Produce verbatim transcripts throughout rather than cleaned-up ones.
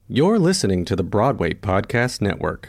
You're listening to the Broadway Podcast Network.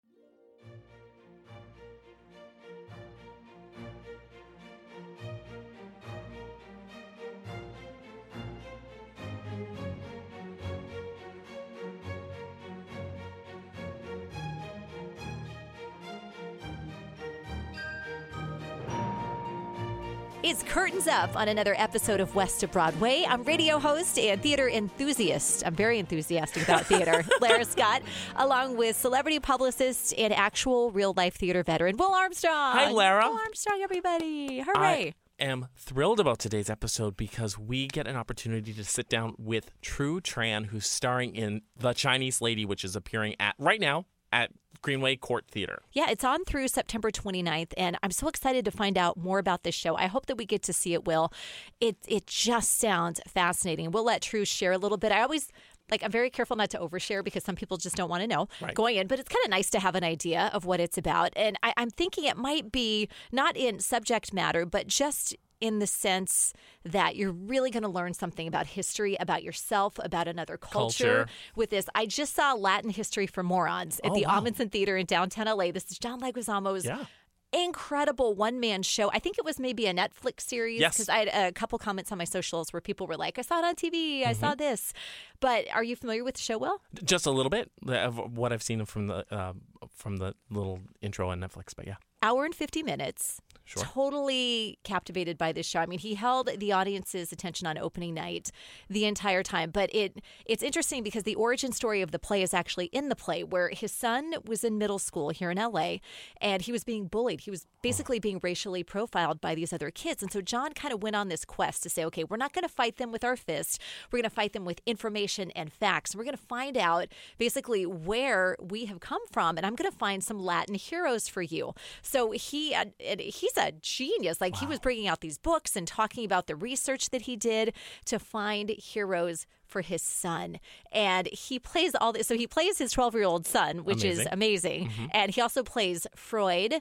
It's curtains up on another episode of West of Broadway. I'm radio host and theater enthusiast. I'm very enthusiastic about theater. Lara Scott, along with celebrity publicist and actual real-life theater veteran, Will Armstrong. Hi, Lara. Will Armstrong, everybody. Hooray. I am thrilled about today's episode because we get an opportunity to sit down with True Tran, who's starring in The Chinese Lady, which is appearing at right now at Greenway Court Theater. Yeah, it's on through September twenty-ninth, and I'm so excited to find out more about this show. I hope that we get to see it, Will. It it just sounds fascinating. We'll let True share a little bit. I always, like, I'm very careful not to overshare because some people just don't want to know right. going in, but it's kind of nice to have an idea of what it's about. And I, I'm thinking it might be not in subject matter, but just in the sense that you're really going to learn something about history, about yourself, about another culture, culture. with this. I just saw Latin History for Morons at oh, the wow. Amundsen Theater in downtown L A. This is John Leguizamo's Yeah. incredible one-man show. I think it was maybe a Netflix series Yes. because I had a couple comments on my socials where people were like, I saw it on T V, I Mm-hmm. saw this. But are you familiar with the show, Will? Just a little bit of what I've seen from the uh, from the little intro on Netflix, but yeah. Hour and fifty minutes. Sure. Totally captivated by this show. I mean, he held the audience's attention on opening night the entire time. But it it's interesting because the origin story of the play is actually in the play, where his son was in middle school here in L A, and he was being bullied. He was basically being racially profiled by these other kids. And so John kind of went on this quest to say, okay, we're not going to fight them with our fists. We're going to fight them with information and facts. We're going to find out basically where we have come from, and I'm going to find some Latin heroes for you. So he uh, he's a genius. Like, wow. He was bringing out these books and talking about the research that he did to find heroes for his son. And he plays all this. So he plays his twelve-year-old son, which amazing. is amazing. Mm-hmm. And he also plays Freud,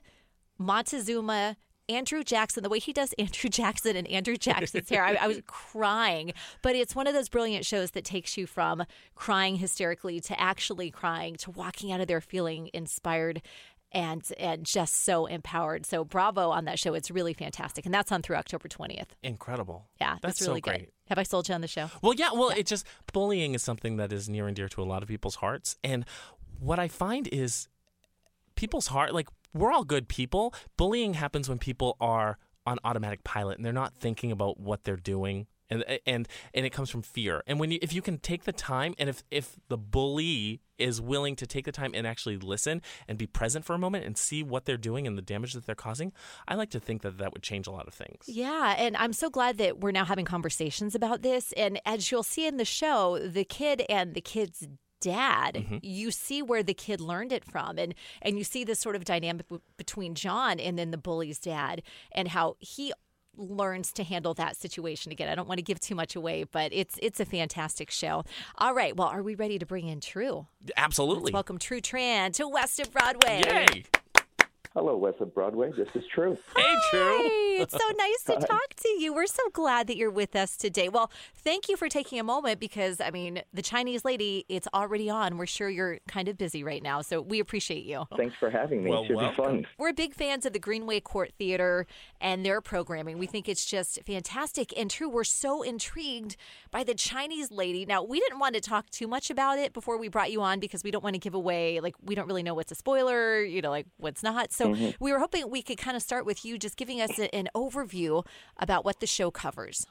Montezuma, Andrew Jackson. The way he does Andrew Jackson and Andrew Jackson's hair, I, I was crying. But it's one of those brilliant shows that takes you from crying hysterically to actually crying to walking out of there feeling inspired and and just so empowered. So bravo on that show. It's really fantastic. And that's on through October twentieth. Incredible. Yeah, that's it's really so great. good. Have I sold you on the show? Well, yeah. Well, yeah. it just, bullying is something that is near and dear to a lot of people's hearts. And what I find is people's heart, like, we're all good people. Bullying happens when people are on automatic pilot and they're not thinking about what they're doing. And and and it comes from fear. And when you, if you can take the time, and if, if the bully is willing to take the time and actually listen and be present for a moment and see what they're doing and the damage that they're causing, I like to think that that would change a lot of things. Yeah, and I'm so glad that we're now having conversations about this. And as you'll see in the show, the kid and the kid's dad, mm-hmm. you see where the kid learned it from, and and you see this sort of dynamic b- between John and then the bully's dad, and how he learns to handle that situation. Again, I don't want to give too much away, but it's it's a fantastic show. All right, well, are we ready to bring in True? Absolutely. Let's welcome True Tran to West of Broadway. Yay! Hello, West of Broadway. This is True. Hey, True. Hi. It's so nice to talk to you. We're so glad that you're with us today. Well, thank you for taking a moment because, I mean, The Chinese Lady, it's already on. We're sure you're kind of busy right now, so we appreciate you. Thanks for having me. Well, it should welcome. be fun. We're big fans of the Greenway Court Theater and their programming. We think it's just fantastic. And True, we're so intrigued by The Chinese Lady. Now, we didn't want to talk too much about it before we brought you on because we don't want to give away, like, we don't really know what's a spoiler, you know, like what's not. So mm-hmm. we were hoping we could kind of start with you just giving us a, an overview about what the show covers.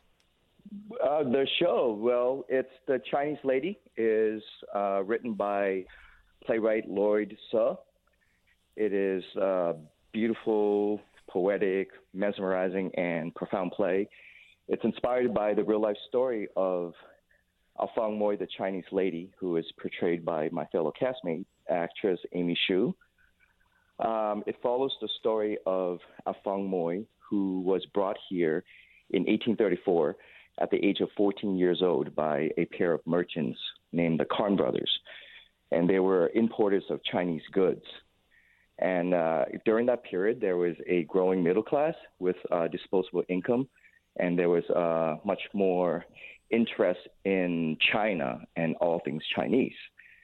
Uh, the show, well, it's The Chinese Lady, is uh, written by playwright Lloyd Suh. It is a beautiful, poetic, mesmerizing, and profound play. It's inspired by the real-life story of Ah Fang Moi, the Chinese lady, who is portrayed by my fellow castmate, actress Amy Hsu. Um, it follows the story of Ah Fang Moi, who was brought here in eighteen thirty-four at the age of fourteen years old by a pair of merchants named the Karn brothers. And they were importers of Chinese goods. And uh, during that period, there was a growing middle class with uh, disposable income, and there was uh, much more interest in China and all things Chinese.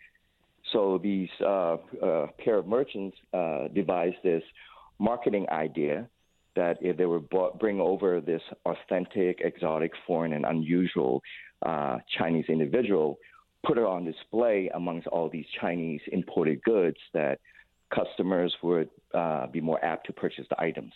So these uh, uh, pair of merchants uh, devised this marketing idea that if they were bought, bring over this authentic, exotic, foreign, and unusual uh, Chinese individual, put her on display amongst all these Chinese imported goods, that customers would uh, be more apt to purchase the items.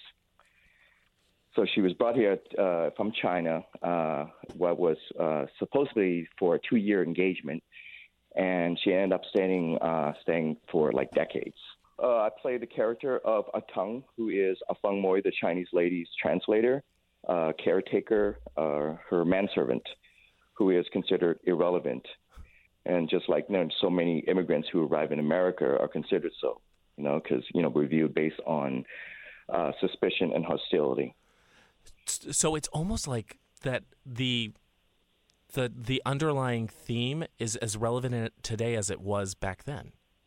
So she was brought here uh, from China, uh, what was uh, supposedly for a two-year engagement, and she ended up staying uh, staying for like decades. Uh, I played the character of A Tung, who is A Feng Moi, the Chinese lady's translator, uh, caretaker, uh, her manservant, who is considered irrelevant. And just like you know, so many immigrants who arrive in America are considered so, you know, because, you know, we're viewed based on uh, suspicion and hostility. So it's almost like that the the the underlying theme is as relevant today as it was back then.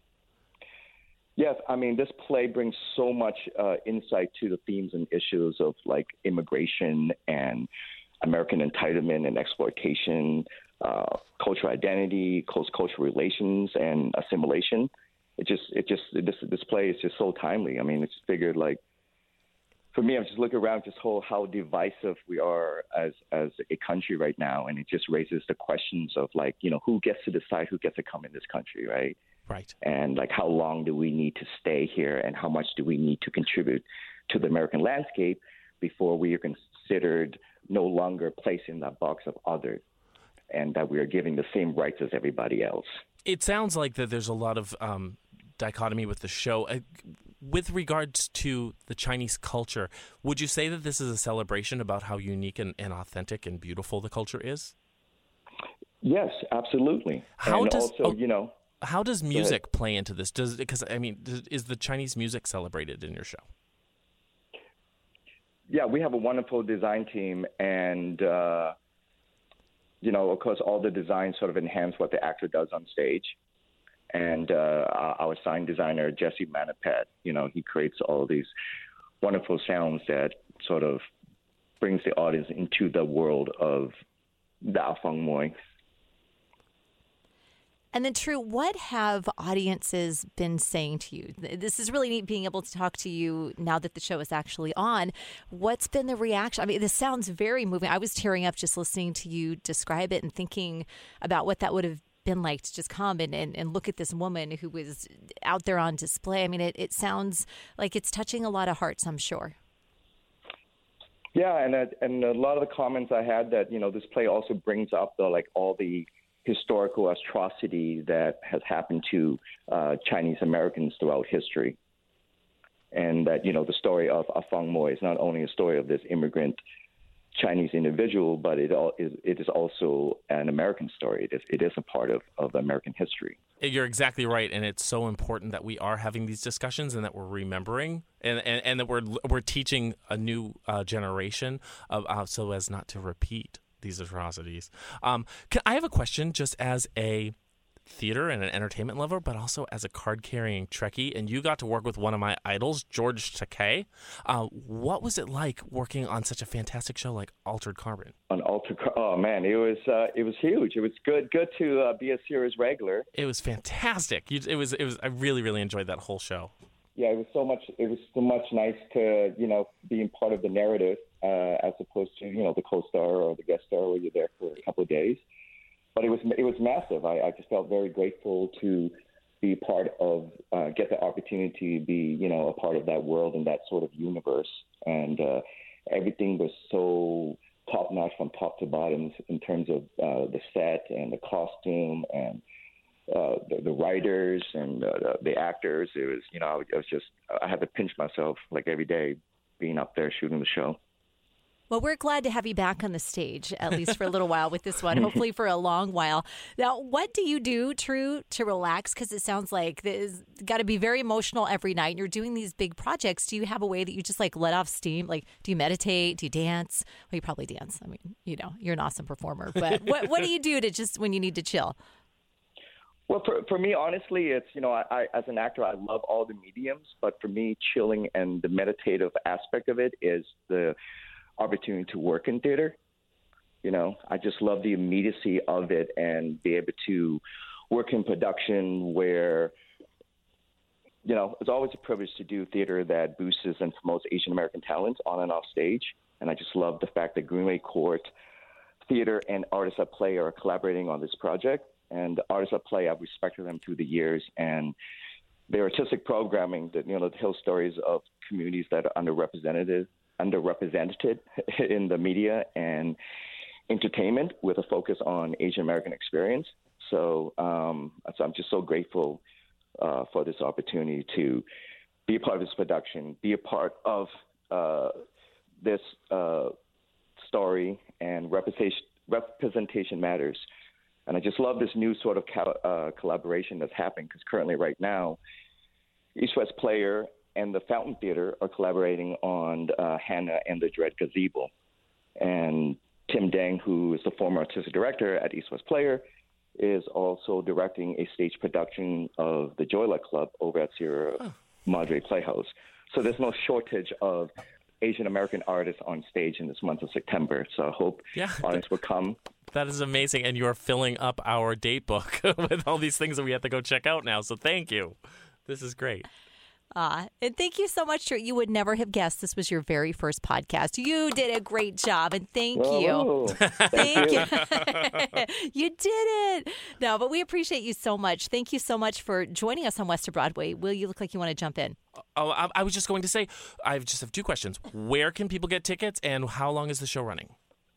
Yes, I mean, this play brings so much uh, insight to the themes and issues of like immigration and American entitlement and exploitation, uh, cultural identity, close-cultural relations, and assimilation. It just, it just, this this play is just so timely. I mean, it's figured like, for me, I'm just looking around, just whole how divisive we are as as a country right now, and it just raises the questions of like, you know, who gets to decide who gets to come in this country, right? Right. And like, how long do we need to stay here, and how much do we need to contribute to the American landscape before we are considered no longer placed in that box of other, and that we are given the same rights as everybody else. It sounds like that there's a lot of um, dichotomy with the show. Uh, with regards to the Chinese culture, would you say that this is a celebration about how unique and, and authentic and beautiful the culture is? Yes, absolutely. How and does also, oh, you know, how does music play into this? Does because I mean, does, is the Chinese music celebrated in your show? Yeah, we have a wonderful design team, and uh, you know, of course, all the designs sort of enhance what the actor does on stage. And uh, our sound designer, Jesse Manapet, you know, he creates all these wonderful sounds that sort of brings the audience into the world of the A Feng Moi. And then, True, what have audiences been saying to you? This is really neat being able to talk to you now that the show is actually on. What's been the reaction? I mean, this sounds very moving. I was tearing up just listening to you describe it and thinking about what that would have been like to just come and, and, and look at this woman who was out there on display. I mean, it, it sounds like it's touching a lot of hearts, I'm sure. Yeah, and uh, and a lot of the comments I had that, you know, this play also brings up the like all the historical atrocity that has happened to uh, Chinese Americans throughout history. And that, you know, the story of A Feng Moi is not only a story of this immigrant Chinese individual, but it all is it is also an American story. It is it is a part of, of American history. You're exactly right, and it's so important that we are having these discussions and that we're remembering and, and, and that we're we're teaching a new uh, generation of uh, so as not to repeat these atrocities. Um, can, I have a question, just as a theater and an entertainment lover, but also as a card-carrying Trekkie, and you got to work with one of my idols, George Takei. Uh, what was it like working on such a fantastic show like Altered Carbon? On Altered Carbon, oh man, it was uh, it was huge. It was good good to uh, be a series regular. It was fantastic. You, it was it was. I really really enjoyed that whole show. Yeah, it was so much. It was so much nice to you know being part of the narrative uh, as opposed to you know the co-star or the guest star where you're there for a couple of days. But it was it was massive. I, I just felt very grateful to be part of, uh, get the opportunity to be, you know, a part of that world and that sort of universe. And uh, everything was so top notch from top to bottom in terms of uh, the set and the costume and uh, the, the writers and uh, the, the actors. It was, you know, I was just I had to pinch myself like every day being up there shooting the show. Well, we're glad to have you back on the stage, at least for a little while with this one, hopefully for a long while. Now, what do you do, True, to relax? Because it sounds like it's got to be very emotional every night. And you're doing these big projects. Do you have a way that you just like let off steam? Like, do you meditate? Do you dance? Well, you probably dance. I mean, you know, you're an awesome performer. But what, what do you do to just when you need to chill? Well, for for me, honestly, it's, you know, I, I as an actor, I love all the mediums. But for me, chilling and the meditative aspect of it is the opportunity to work in theater. You know, I just love the immediacy of it and be able to work in production where, you know, it's always a privilege to do theater that boosts and promotes Asian American talent on and off stage. And I just love the fact that Greenway Court Theater and Artists at Play are collaborating on this project. And the Artists at Play, I've respected them through the years, and their artistic programming, that, you know, tell stories of communities that are underrepresented, underrepresented in the media and entertainment with a focus on Asian American experience. So, um, so I'm just so grateful uh, for this opportunity to be a part of this production, be a part of uh, this uh, story, and representation, representation matters. And I just love this new sort of cal- uh, collaboration that's happening, because currently right now, East West Player and the Fountain Theater are collaborating on uh, Hannah and the Dread Gazebo. And Tim Deng, who is the former artistic director at East West Player, is also directing a stage production of the Joy Luck Club over at Sierra oh. Madre Playhouse. So there's no shortage of Asian American artists on stage in this month of September. So I hope yeah, audience will come. That is amazing. And you're filling up our date book with all these things that we have to go check out now. So thank you. This is great. Uh, and thank you so much. You would never have guessed this was your very first podcast. You did a great job, and thank Whoa. you. Thank, thank you. You did it. No, but we appreciate you so much. Thank you so much for joining us on West of Broadway. Will, you look like you want to jump in? Oh, I, I was just going to say, I just have two questions. Where can people get tickets, and how long is the show running?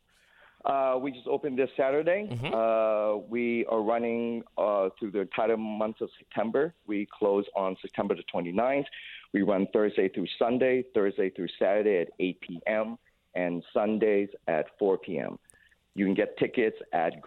Uh, we just opened this Saturday. Mm-hmm. Uh, we are running uh, through the entire month of September. We close on September the twenty-ninth. We run Thursday through Sunday, Thursday through Saturday at eight p.m., and Sundays at four p.m. You can get tickets at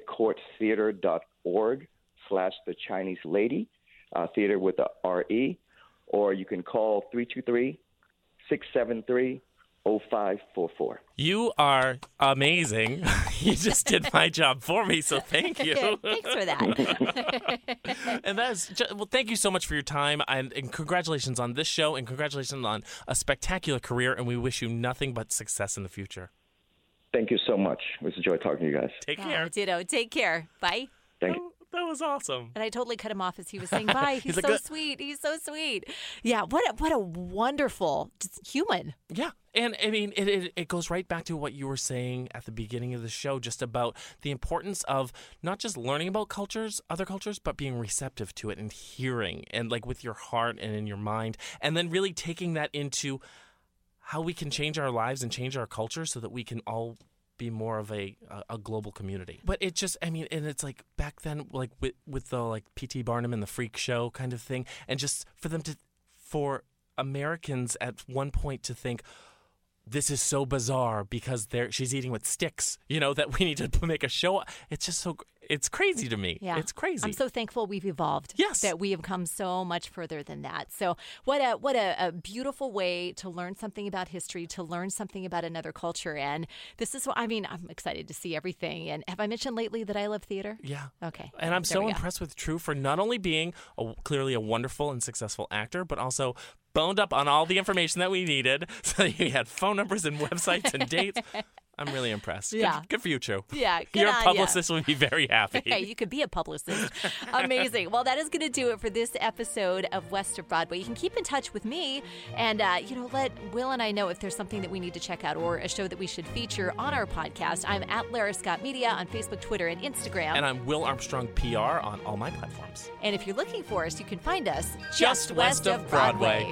greenwaycourttheater.org slash the Chinese Lady, uh, theater with the R E, or you can call three two three, six seven three, oh five four four. You are amazing. You just did my job for me, so thank you. Thanks for that. And that's just, well, thank you so much for your time, and, and congratulations on this show, and congratulations on a spectacular career, and we wish you nothing but success in the future. Thank you so much. It was a joy talking to you guys. Take care. Oh, ditto. Take care. Bye. Thank you. That was awesome. And I totally cut him off as he was saying bye. He's, He's like so a- sweet. He's so sweet. Yeah, what a, what a wonderful just human. Yeah. And I mean, it, it it goes right back to what you were saying at the beginning of the show, just about the importance of not just learning about cultures, other cultures, but being receptive to it and hearing, and like with your heart and in your mind, and then really taking that into how we can change our lives and change our culture so that we can all be more of a a global community. But it just, I mean, and it's like back then, like with with the like P T Barnum and the Freak Show kind of thing, and just for them to, for Americans at one point to think, this is so bizarre because there she's eating with sticks, you know, that we need to make a show. It's just so, it's crazy to me. Yeah. It's crazy. I'm so thankful we've evolved. Yes. That we have come so much further than that. So what a what a, a beautiful way to learn something about history, to learn something about another culture. And this is what, I mean, I'm excited to see everything. And have I mentioned lately that I love theater? Yeah. Okay. And I'm There so we go. impressed with True for not only being a, clearly a wonderful and successful actor, but also boned up on all the information that we needed. So you had phone numbers and websites and dates. I'm really impressed. Yeah. Good, good for you, True. Yeah, good Your on ya. publicist would be very happy. Hey, you could be a publicist. Amazing. Well, that is going to do it for this episode of West of Broadway. You can keep in touch with me and, uh, you know, let Will and I know if there's something that we need to check out or a show that we should feature on our podcast. I'm at Lara Scott Media on Facebook, Twitter, and Instagram. And I'm Will Armstrong P R on all my platforms. And if you're looking for us, you can find us just, Just west of Broadway.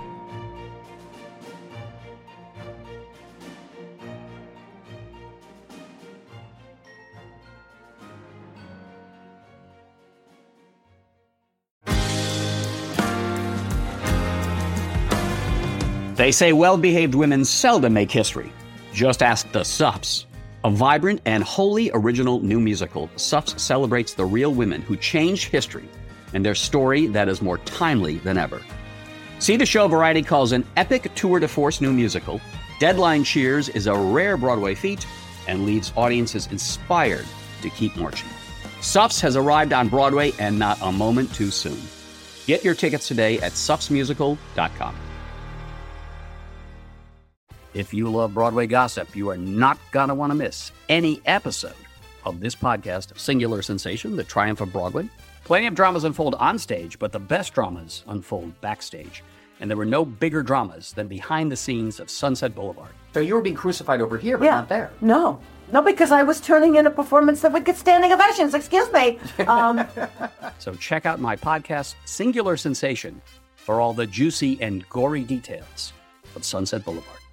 They say well-behaved women seldom make history. Just ask the Suffs. A vibrant and wholly original new musical, Suffs celebrates the real women who changed history and their story that is more timely than ever. See the show Variety calls an epic tour de force new musical. Deadline cheers is a rare Broadway feat and leaves audiences inspired to keep marching. Suffs has arrived on Broadway and not a moment too soon. Get your tickets today at suffs musical dot com. If you love Broadway gossip, you are not going to want to miss any episode of this podcast, Singular Sensation, The Triumph of Broadway. Plenty of dramas unfold on stage, but the best dramas unfold backstage. And there were no bigger dramas than behind the scenes of Sunset Boulevard. So you were being crucified over here, but Yeah. not there. No. No, because I was turning in a performance that would get standing ovations. Excuse me. Um, So check out my podcast, Singular Sensation, for all the juicy and gory details of Sunset Boulevard.